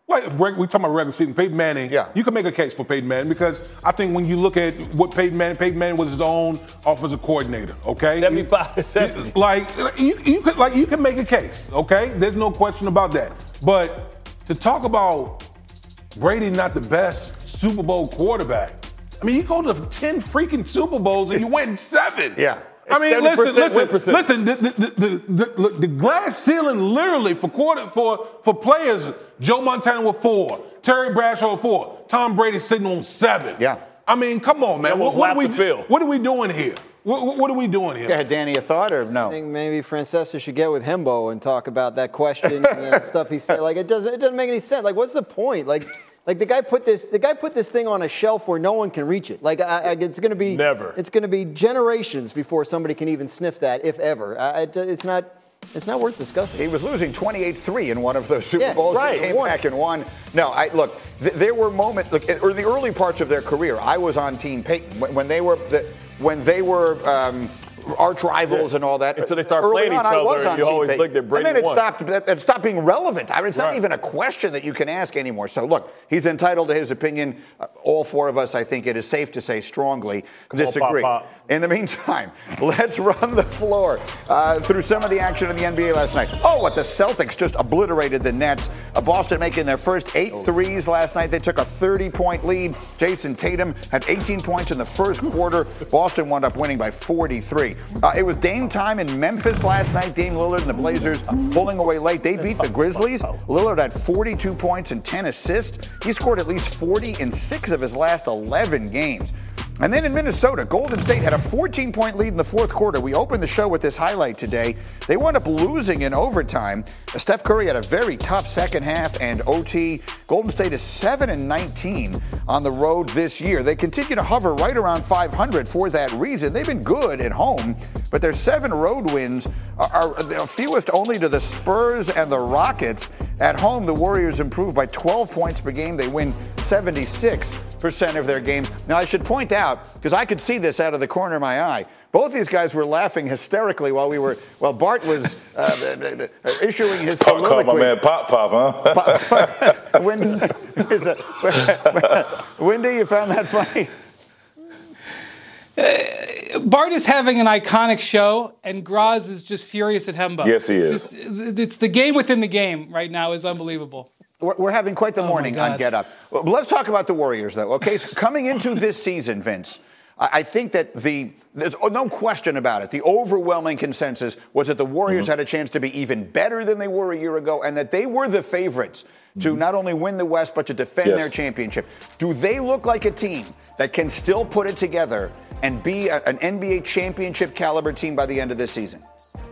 [SPEAKER 8] Like, if we talking about regular season, Peyton Manning, you can make a case for Peyton Manning because I think when you look at what Peyton Manning was his own offensive coordinator, okay?
[SPEAKER 7] 75-70.
[SPEAKER 8] You can make a case, okay? There's no question about that. But to talk about Brady not the best Super Bowl quarterback, I mean, you go to 10 freaking Super Bowls and you win 7.
[SPEAKER 2] Yeah.
[SPEAKER 8] I mean, listen. The glass ceiling literally for players. Joe Montana with 4, Terry Bradshaw with 4, Tom Brady sitting on 7.
[SPEAKER 2] Yeah.
[SPEAKER 8] I mean, come on, man. What are we doing here? What are we doing here?
[SPEAKER 2] Yeah, Danny, a thought or no?
[SPEAKER 6] I think maybe Francesa should get with Hembo and talk about that question and stuff he said. Like, it doesn't make any sense. Like, what's the point? Like the guy put this thing on a shelf where no one can reach it. Like it's going to be
[SPEAKER 7] never.
[SPEAKER 6] It's going to be generations before somebody can even sniff that, if ever. It's not worth discussing.
[SPEAKER 2] He was losing 28-3 in one of those Super Bowls.
[SPEAKER 6] Right.
[SPEAKER 2] He came back and won. No, there were moments. Look, or the early parts of their career, I was on Team Peyton when they were arch rivals and all that.
[SPEAKER 7] Until they start playing each other, and you always looked at Brady.
[SPEAKER 2] And then it stopped being relevant. I mean, it's not even a question that you can ask anymore. So look, he's entitled to his opinion. All 4 of us, I think it is safe to say, strongly disagree.
[SPEAKER 7] Pop.
[SPEAKER 2] In the meantime, let's run the floor through some of the action in the NBA last night. Oh, what the Celtics just obliterated the Nets. Boston making their first 8 threes last night. They took a 30-point lead. Jason Tatum had 18 points in the first quarter. Boston wound up winning by 43. It was Dame time in Memphis last night. Dame Lillard and the Blazers pulling away late. They beat the Grizzlies. Lillard had 42 points and 10 assists. He scored at least 40 in 6 of his last 11 games. And then in Minnesota, Golden State had a 14-point lead in the fourth quarter. We opened the show with this highlight today. They wound up losing in overtime. Steph Curry had a very tough second half and OT. Golden State is 7-19 on the road this year. They continue to hover right around 500 for that reason. They've been good at home, but their 7 road wins are the fewest only to the Spurs and the Rockets. At home, the Warriors improve by 12 points per game. They win 76% of their games. Now, I should point out, because I could see this out of the corner of my eye, both these guys were laughing hysterically while Bart was issuing his soliloquy.
[SPEAKER 12] Call my man Pop, huh?
[SPEAKER 2] Wendy, you found that funny?
[SPEAKER 13] Bart is having an iconic show, and Graz is just furious at Hembo.
[SPEAKER 12] Yes, he is.
[SPEAKER 13] It's the game within the game right now is unbelievable.
[SPEAKER 2] We're having quite the morning on Get Up. Well, let's talk about the Warriors, though. Okay, so coming into this season, Vince, I think that there's no question about it. The overwhelming consensus was that the Warriors had a chance to be even better than they were a year ago, and that they were the favorites to not only win the West, but to defend their championship. Do they look like a team that can still put it together and be an NBA championship caliber team by the end of this season?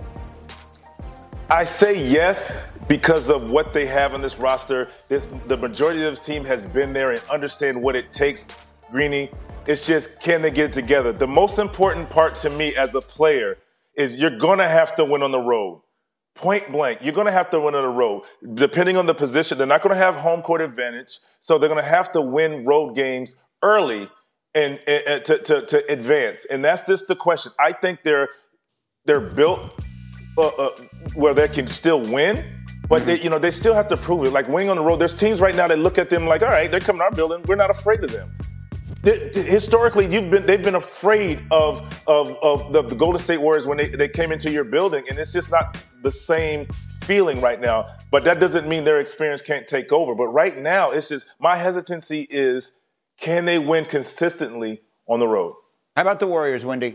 [SPEAKER 12] I say yes because of what they have on this roster. The majority of this team has been there and understand what it takes. Greeny, it's just, can they get it together? The most important part to me as a player is you're going to have to win on the road. Point blank, you're going to have to win on the road. Depending on the position, they're not going to have home court advantage, so they're going to have to win road games early and to advance. And that's just the question. I think they're built where they can still win, but they still have to prove it. Like winning on the road, there's teams right now that look at them like, all right, they're coming to our building. We're not afraid of them. Historically, they've been afraid of the Golden State Warriors when they came into your building, and it's just not the same feeling right now. But that doesn't mean their experience can't take over. But right now, it's just my hesitancy is, can they win consistently on the road?
[SPEAKER 2] How about the Warriors, Wendy?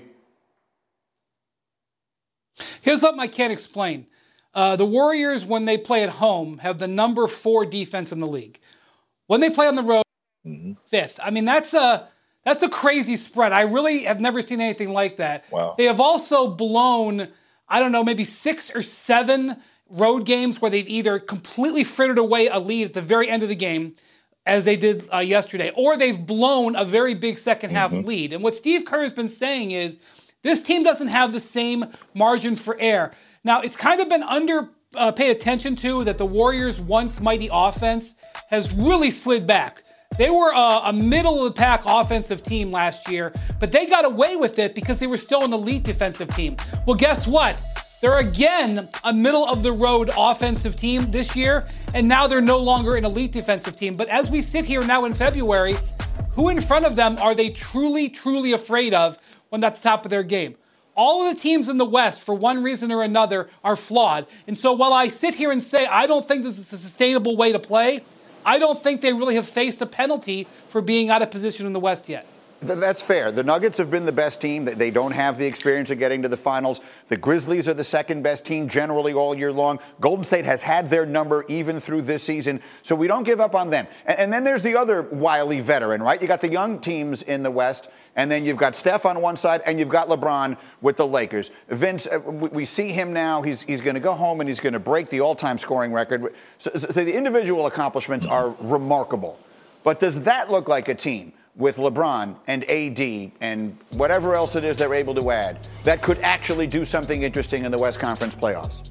[SPEAKER 13] Here's something I can't explain. The Warriors, when they play at home, have the number 4 defense in the league. When they play on the road, 5th. I mean, that's a crazy spread. I really have never seen anything like that.
[SPEAKER 12] Wow.
[SPEAKER 13] They have also blown, I don't know, maybe 6 or 7 road games where they've either completely frittered away a lead at the very end of the game, as they did yesterday, or they've blown a very big second half lead. And what Steve Kerr has been saying is, this team doesn't have the same margin for error. Now, it's kind of been paid attention to that the Warriors' once mighty offense has really slid back. They were a middle-of-the-pack offensive team last year, but they got away with it because they were still an elite defensive team. Well, guess what? They're again a middle-of-the-road offensive team this year, and now they're no longer an elite defensive team. But as we sit here now in February, who in front of them are they truly, truly afraid of when that's top of their game? All of the teams in the West, for one reason or another, are flawed. And so while I sit here and say I don't think this is a sustainable way to play, I don't think they really have faced a penalty for being out of position in the West yet.
[SPEAKER 2] That's fair. The Nuggets have been the best team. They don't have the experience of getting to the finals. The Grizzlies are the second best team generally all year long. Golden State has had their number even through this season, so we don't give up on them. And then there's the other wily veteran, right? You got the young teams in the West, and then you've got Steph on one side, and you've got LeBron with the Lakers. Vince, we see him now. He's going to go home, and he's going to break the all-time scoring record. So the individual accomplishments are remarkable. But does that look like a team with LeBron and AD and whatever else it is they're able to add that could actually do something interesting in the West Conference playoffs?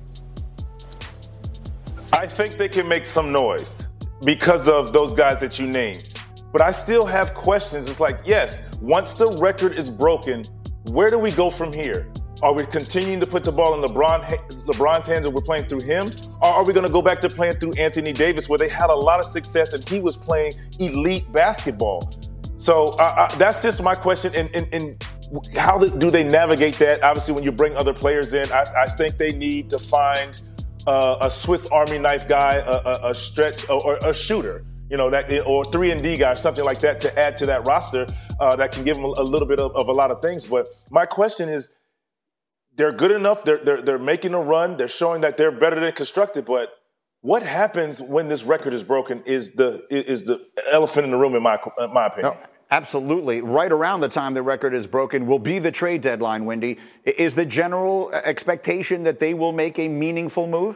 [SPEAKER 12] I think they can make some noise because of those guys that you named. But I still have questions. It's like, yes, once the record is broken, where do we go from here? Are we continuing to put the ball in LeBron's hands and we're playing through him? Or are we going to go back to playing through Anthony Davis, where they had a lot of success and he was playing elite basketball? So that's just my question. And how do they navigate that? Obviously, when you bring other players in, I think they need to find a Swiss Army knife guy, a stretch or a shooter, or 3-and-D guy, something like that, to add to that roster that can give them a little bit of a lot of things. But my question is, they're good enough. They're making a run. They're showing that they're better than constructed. But what happens when this record is broken is the elephant in the room, in my opinion.
[SPEAKER 2] No, absolutely. Right around the time the record is broken will be the trade deadline, Wendy. Is the general expectation that they will make a meaningful move?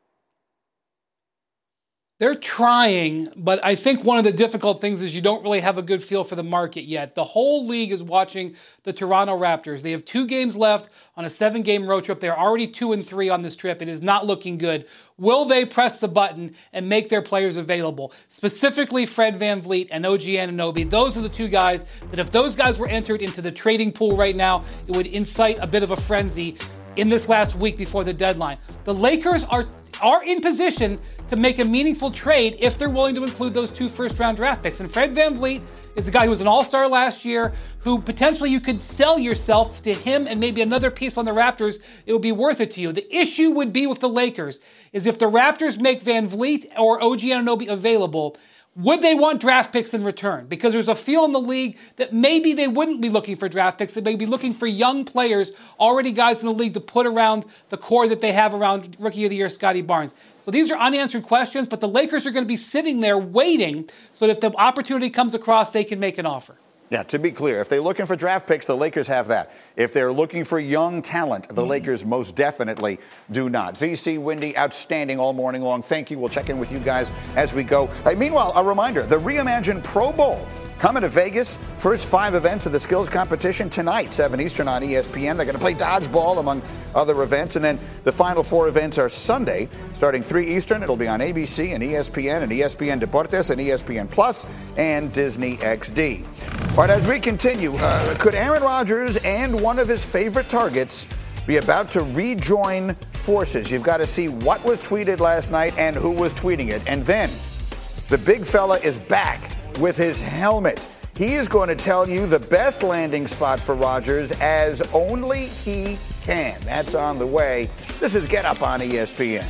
[SPEAKER 13] They're trying, but I think one of the difficult things is you don't really have a good feel for the market yet. The whole league is watching the Toronto Raptors. They have 2 games left on a 7-game road trip. They're already 2-3 on this trip. It is not looking good. Will they press the button and make their players available? Specifically, Fred VanVleet and OG Anunoby. Those are the 2 guys that if those guys were entered into the trading pool right now, it would incite a bit of a frenzy in this last week before the deadline. The Lakers are in position to make a meaningful trade if they're willing to include those 2 first-round draft picks. And Fred VanVleet is a guy who was an all-star last year, who potentially you could sell yourself to him and maybe another piece on the Raptors. It would be worth it to you. The issue would be with the Lakers is if the Raptors make VanVleet or OG Anunoby available, would they want draft picks in return? Because there's a feel in the league that maybe they wouldn't be looking for draft picks. They'd be looking for young players, already guys in the league to put around the core that they have around Rookie of the Year Scotty Barnes. So these are unanswered questions, but the Lakers are going to be sitting there waiting so that if the opportunity comes across, they can make an offer.
[SPEAKER 2] Yeah, to be clear, if they're looking for draft picks, the Lakers have that. If they're looking for young talent, the Lakers most definitely do not. VC, Wendy, outstanding all morning long. Thank you. We'll check in with you guys as we go. Meanwhile, a reminder, the reimagined Pro Bowl coming to Vegas. First 5 events of the skills competition tonight, 7 Eastern on ESPN. They're going to play dodgeball among other events. And then the final 4 events are Sunday, starting 3 Eastern. It'll be on ABC and ESPN Deportes and ESPN Plus and Disney XD. All right, as we continue, could Aaron Rodgers and one of his favorite targets be about to rejoin forces? You've got to see what was tweeted last night and who was tweeting it. And then the big fella is back with his helmet. He is going to tell you the best landing spot for Rodgers as only he can. That's on the way. This is Get Up on ESPN.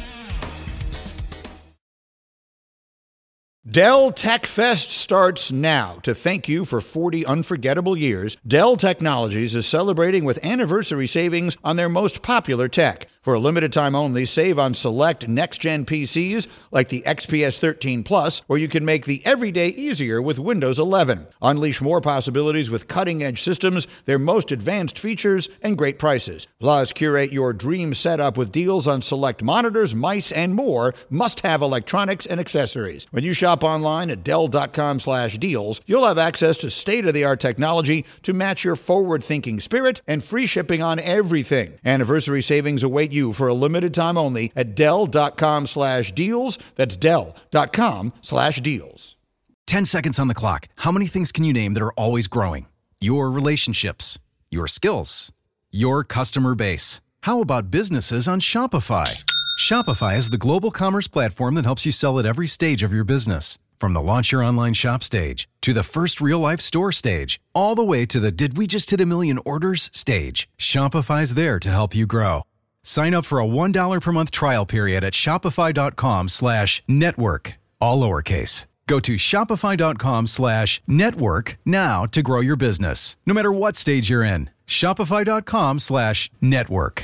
[SPEAKER 9] Dell Tech Fest starts now. To thank you for 40 unforgettable years, Dell Technologies is celebrating with anniversary savings on their most popular tech. For a limited time only, save on select next-gen PCs like the XPS 13 Plus, or you can make the everyday easier with Windows 11. Unleash more possibilities with cutting-edge systems, their most advanced features, and great prices. Plus, curate your dream setup with deals on select monitors, mice, and more must-have electronics and accessories. When you shop online at Dell.com/deals, you'll have access to state-of-the-art technology to match your forward-thinking spirit and free shipping on everything. Anniversary savings await you for a limited time only at Dell.com/deals. That's Dell.com/deals.
[SPEAKER 14] 10 seconds on the clock. How many things can you name that are always growing? Your relationships, your skills, your customer base. How about businesses on Shopify? Shopify is the global commerce platform that helps you sell at every stage of your business. From the launch your online shop stage, to the first real-life store stage, all the way to the did we just hit a million orders stage, Shopify's there to help you grow. Sign up for a $1 per month trial period at shopify.com/network, all lowercase. Go to shopify.com/network now to grow your business, no matter what stage you're in. Shopify.com/network.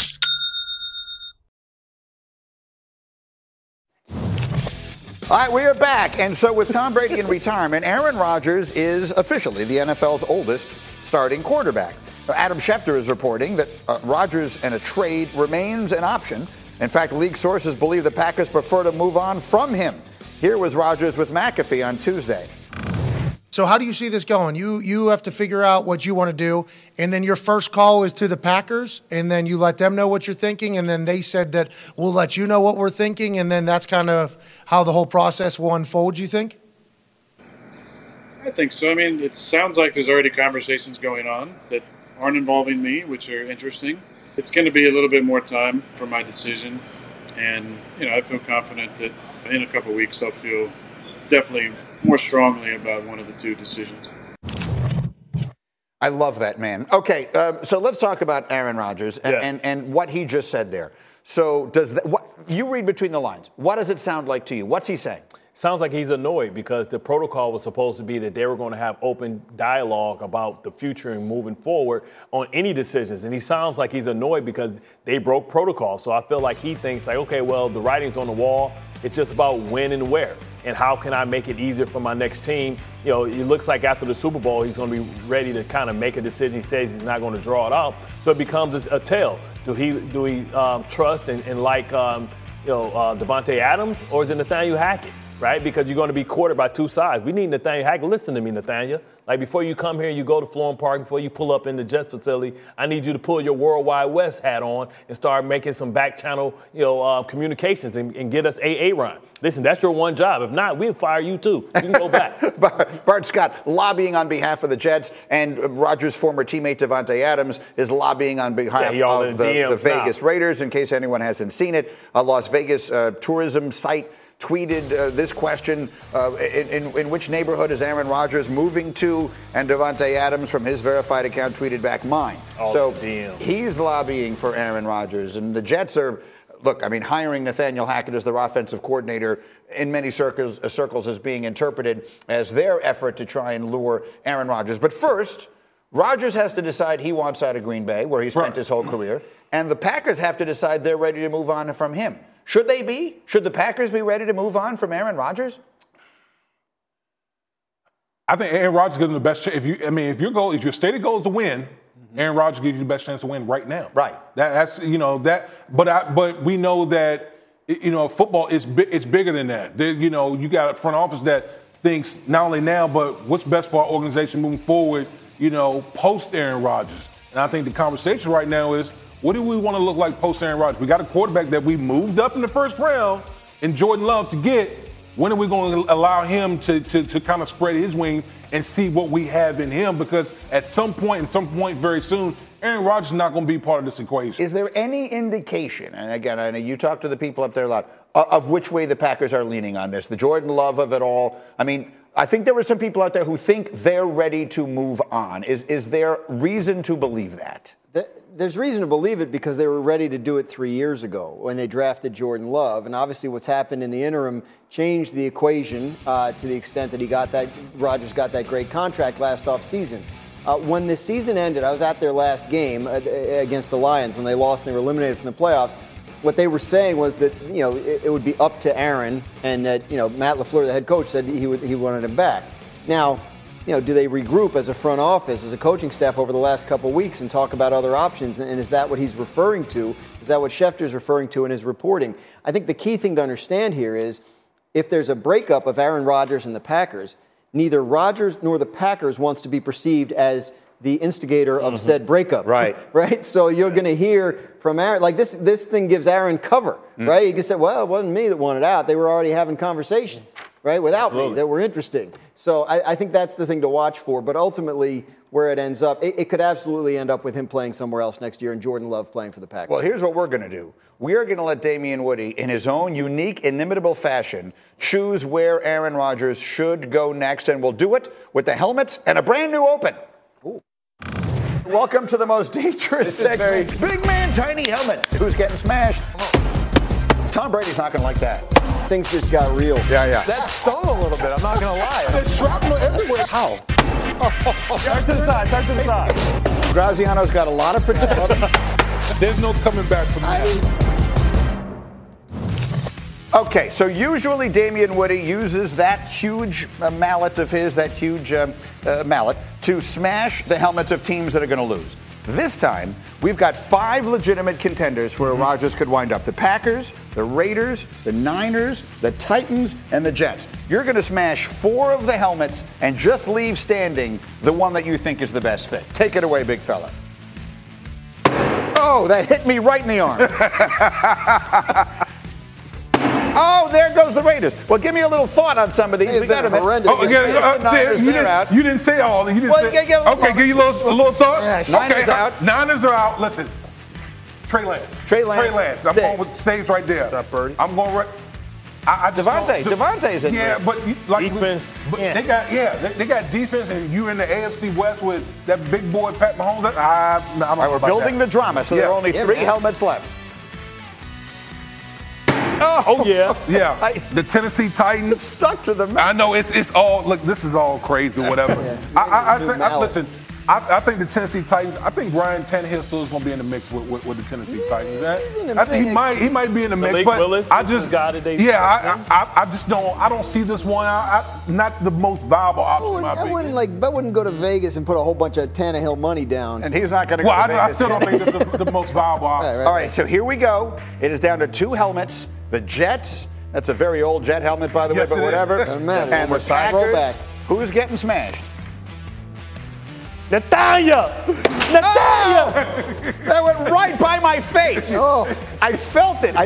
[SPEAKER 2] All right, we are back. And so with Tom Brady in retirement, Aaron Rodgers is officially the NFL's oldest starting quarterback. Adam Schefter is reporting that Rodgers and a trade remains an option. In fact, league sources believe the Packers prefer to move on from him. Here was Rodgers with McAfee on Tuesday.
[SPEAKER 15] So how do you see this going? You have to figure out what you want to do, and then your first call is to the Packers, and then you let them know what you're thinking, and then they said that we'll let you know what we're thinking, and then that's kind of how the whole process will unfold, you think?
[SPEAKER 16] I think so. I mean, it sounds like there's already conversations going on that aren't involving me, which are interesting. It's going to be a little bit more time for my decision, and I feel confident that in a couple of weeks I'll feel definitely more strongly about one of the two decisions.
[SPEAKER 2] I love that, man. Okay, so let's talk about Aaron Rodgers and what he just said there. So what you read between the lines? What does it sound like to you? What's he saying?
[SPEAKER 7] Sounds like he's annoyed because the protocol was supposed to be that they were going to have open dialogue about the future and moving forward on any decisions. And he sounds like he's annoyed because they broke protocol. So I feel like he thinks like, okay, well, the writing's on the wall. It's just about when and where. And how can I make it easier for my next team? It looks like after the Super Bowl, he's going to be ready to kind of make a decision. He says he's not going to draw it out. So it becomes a tell. Do he trust and like Devontae Adams, or is it Nathaniel Hackett? Right? Because you're going to be courted by two sides. We need Nathaniel Hackett. Listen to me, Nathaniel. Like, before you come here and you go to Florham Park, before you pull up in the Jets facility, I need you to pull your World Wide West hat on and start making some back channel, communications and get us Aaron. Listen, that's your one job. If not, we'll fire you too. You can go back.
[SPEAKER 2] Bart Scott lobbying on behalf of the Jets, and Rodgers' former teammate Devontae Adams is lobbying on behalf of the Vegas Raiders. In case anyone hasn't seen it, a Las Vegas tourism site tweeted this question, in which neighborhood is Aaron Rodgers moving to? And Devontae Adams from his verified account tweeted back mine. He's lobbying for Aaron Rodgers. And the Jets are, hiring Nathaniel Hackett as their offensive coordinator in many circles is being interpreted as their effort to try and lure Aaron Rodgers. But first, Rodgers has to decide he wants out of Green Bay, where he spent his whole career. And the Packers have to decide they're ready to move on from him. Should they be? Should the Packers be ready to move on from Aaron Rodgers?
[SPEAKER 8] I think Aaron Rodgers gives them the best chance. If your stated goal is to win, Aaron Rodgers gives you the best chance to win right now.
[SPEAKER 2] Right.
[SPEAKER 8] But we know that football is it's bigger than that. You got a front office that thinks not only now, but what's best for our organization moving forward. Post Aaron Rodgers. And I think the conversation right now is, what do we want to look like post Aaron Rodgers? We got a quarterback that we moved up in the first round and Jordan Love to get. When are we going to allow him to kind of spread his wings and see what we have in him? Because at some point very soon, Aaron Rodgers is not going to be part of this equation.
[SPEAKER 2] Is there any indication, and again, I know you talk to the people up there a lot, of which way the Packers are leaning on this? The Jordan Love of it all? I mean, I think there were some people out there who think they're ready to move on. Is there reason to believe that?
[SPEAKER 6] There's reason to believe it because they were ready to do it 3 years ago when they drafted Jordan Love. And obviously what's happened in the interim changed the equation to the extent that Rodgers got that great contract last offseason. When the season ended, I was at their last game against the Lions when they lost and they were eliminated from the playoffs. What they were saying was that, it would be up to Aaron, and that, Matt LaFleur, the head coach, said he wanted him back. Now, do they regroup as a front office, as a coaching staff over the last couple of weeks and talk about other options? And is that what he's referring to? Is that what Schefter's referring to in his reporting? I think the key thing to understand here is if there's a breakup of Aaron Rodgers and the Packers, neither Rodgers nor the Packers wants to be perceived as the instigator of said breakup.
[SPEAKER 2] Right.
[SPEAKER 6] Right? So you're going to hear from Aaron, like this thing gives Aaron cover, right? He can say, well, it wasn't me that wanted out. They were already having conversations. right, without me, that were interesting. So I think that's the thing to watch for. But ultimately, where it ends up, it could absolutely end up with him playing somewhere else next year and Jordan Love playing for the Packers.
[SPEAKER 2] Well, here's what we're going to do. We are going to let Damien Woody, in his own unique, inimitable fashion, choose where Aaron Rodgers should go next, and we'll do it with the helmets and a brand new open. Ooh. Welcome to the most dangerous segment. Big man, tiny helmet. Who's getting smashed? Tom Brady's not going to like that.
[SPEAKER 6] Things just got real.
[SPEAKER 2] Yeah.
[SPEAKER 17] That stung a little bit, I'm not going to lie.
[SPEAKER 8] There's shrapnel everywhere.
[SPEAKER 2] How?
[SPEAKER 11] Turn to the side.
[SPEAKER 2] Graziano's got a lot of protection.
[SPEAKER 8] There's no coming back from that.
[SPEAKER 2] Okay, so usually Damien Woody uses that huge mallet of his, mallet, to smash the helmets of teams that are going to lose. This time, we've got 5 legitimate contenders where Rodgers could wind up. The Packers, the Raiders, the Niners, the Titans, and the Jets. You're going to smash 4 of the helmets and just leave standing the one that you think is the best fit. Take it away, big fella. Oh, that hit me right in the arm. Oh, there goes the Raiders. Well, give me a little thought on some of these. We got them.
[SPEAKER 8] You didn't say all. You didn't say. Okay, give you a little thought.
[SPEAKER 2] Niners out.
[SPEAKER 8] Niners are out. Listen, Trey Lance. I'm going with stays right there.
[SPEAKER 17] What's up, Birdie?
[SPEAKER 8] I'm going right.
[SPEAKER 2] Devontae's in there.
[SPEAKER 8] Yeah, but like
[SPEAKER 7] defense.
[SPEAKER 8] They got defense, and you in the AFC West with that big boy Pat Mahomes.
[SPEAKER 2] We're building the drama, so there are only 3 helmets left.
[SPEAKER 11] Oh yeah.
[SPEAKER 8] The Tennessee Titans
[SPEAKER 2] stuck to the.
[SPEAKER 8] I know it's all. Look, this is all crazy. Whatever. Listen. I think the Tennessee Titans. I think Ryan Tannehill still is going to be in the mix with the Tennessee Titans. I think he might be in the mix.
[SPEAKER 7] Malik
[SPEAKER 8] but
[SPEAKER 7] Willis,
[SPEAKER 8] I just
[SPEAKER 7] got it.
[SPEAKER 8] I just don't. I don't see this one. Not the most viable option.
[SPEAKER 6] I wouldn't go to Vegas and put a whole bunch of Tannehill money down.
[SPEAKER 2] And he's not going to go to Vegas.
[SPEAKER 8] I still don't think it's the most viable option.
[SPEAKER 2] All right, so here we go. It is down to 2 helmets. The Jets. That's a very old Jet helmet, by the way, but whatever. And the Packers. Who's getting smashed?
[SPEAKER 11] Natalia!
[SPEAKER 2] That went right by my face. I felt it.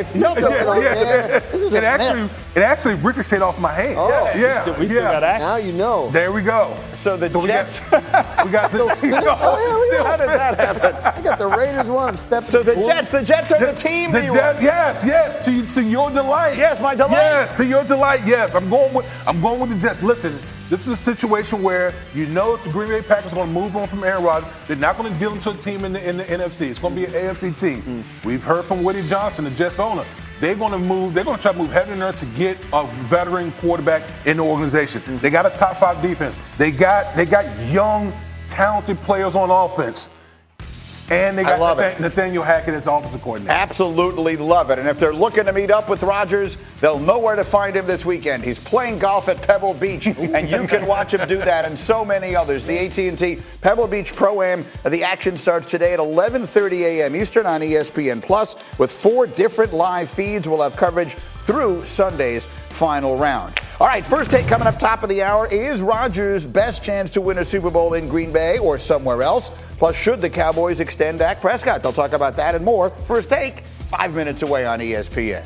[SPEAKER 8] It actually ricocheted off my hand.
[SPEAKER 11] We still got action.
[SPEAKER 6] Now you know.
[SPEAKER 8] There we go.
[SPEAKER 2] So the Jets.
[SPEAKER 8] We got the.
[SPEAKER 2] How did that happen?
[SPEAKER 6] I got the Raiders one.
[SPEAKER 2] So the Jets are the team.
[SPEAKER 8] Yes. To your delight.
[SPEAKER 2] Yes, my delight.
[SPEAKER 8] Yes, to your delight. Yes, I'm going with the Jets. Listen. This is a situation where you know if the Green Bay Packers are going to move on from Aaron Rodgers, they're not going to deal into a team in the NFC. It's going to be an AFC team. We've heard from Woody Johnson, the Jets owner. They're going to try to move heaven and earth to get a veteran quarterback in the organization. They got a top 5 defense. They got young, talented players on offense. And they got Nathaniel Hackett as offensive coordinator.
[SPEAKER 2] Absolutely love it. And if they're looking to meet up with Rodgers, they'll know where to find him this weekend. He's playing golf at Pebble Beach, and you can watch him do that and so many others. The AT&T Pebble Beach Pro-Am, the action starts today at 11:30 a.m. Eastern on ESPN Plus with 4 different live feeds. We'll have coverage through Sunday's final round. All right, first take coming up top of the hour. Is Rodgers' best chance to win a Super Bowl in Green Bay or somewhere else? Plus, should the Cowboys extend Dak Prescott? They'll talk about that and more. First take, 5 minutes away on ESPN.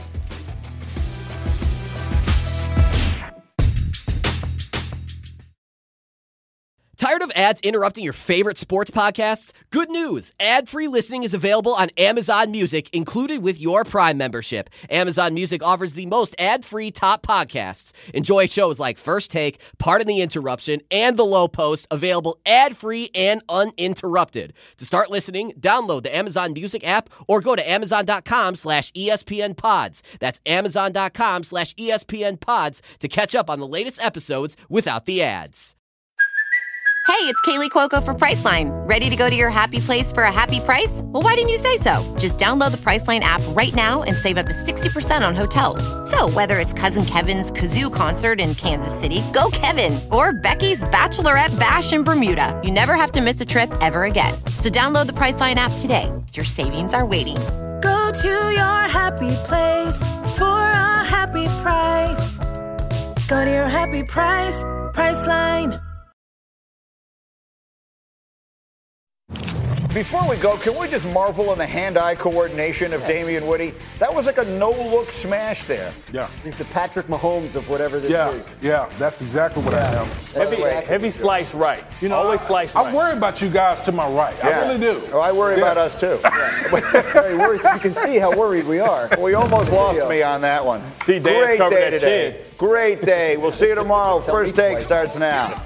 [SPEAKER 18] Tired of ads interrupting your favorite sports podcasts? Good news! Ad-free listening is available on Amazon Music, included with your Prime membership. Amazon Music offers the most ad-free top podcasts. Enjoy shows like First Take, Pardon the Interruption, and The Low Post, available ad-free and uninterrupted. To start listening, download the Amazon Music app or go to amazon.com/ESPN Pods. That's amazon.com/ESPN Pods to catch up on the latest episodes without the ads.
[SPEAKER 19] Hey, it's Kaylee Cuoco for Priceline. Ready to go to your happy place for a happy price? Well, why didn't you say so? Just download the Priceline app right now and save up to 60% on hotels. So whether it's Cousin Kevin's Kazoo Concert in Kansas City, go Kevin, or Becky's Bachelorette Bash in Bermuda, you never have to miss a trip ever again. So download the Priceline app today. Your savings are waiting.
[SPEAKER 20] Go to your happy place for a happy price. Go to your happy price, Priceline.
[SPEAKER 2] Before we go, can we just marvel in the hand-eye coordination of Damian Woody? That was like a no-look smash there.
[SPEAKER 8] Yeah.
[SPEAKER 6] He's the Patrick Mahomes of whatever this is.
[SPEAKER 8] Yeah, that's exactly what I am.
[SPEAKER 7] Heavy slice right. You know, always slice right.
[SPEAKER 8] I worry about you guys to my right. I really do.
[SPEAKER 2] Oh, I worry about us, too.
[SPEAKER 6] Very worried. You can see how worried we are.
[SPEAKER 2] We almost lost me on that one.
[SPEAKER 7] See, Dan's
[SPEAKER 2] Great day
[SPEAKER 7] that
[SPEAKER 2] today.
[SPEAKER 7] chin.
[SPEAKER 2] Great day. We'll see you tomorrow. First Take starts now.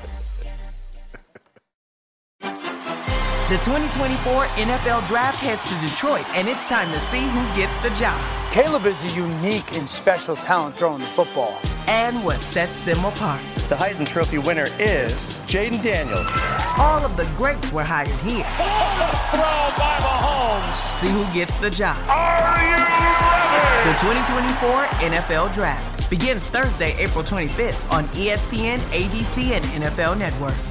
[SPEAKER 20] The 2024 NFL Draft heads to Detroit, and it's time to see who gets the job.
[SPEAKER 21] Caleb is a unique and special talent throwing the football.
[SPEAKER 20] And what sets them apart.
[SPEAKER 22] The Heisman Trophy winner is Jaden Daniels.
[SPEAKER 20] All of the greats were hired here.
[SPEAKER 21] Throw by Mahomes.
[SPEAKER 20] See who gets the job.
[SPEAKER 21] Are you ready?
[SPEAKER 20] The 2024 NFL Draft begins Thursday, April 25th on ESPN, ABC, and NFL Network.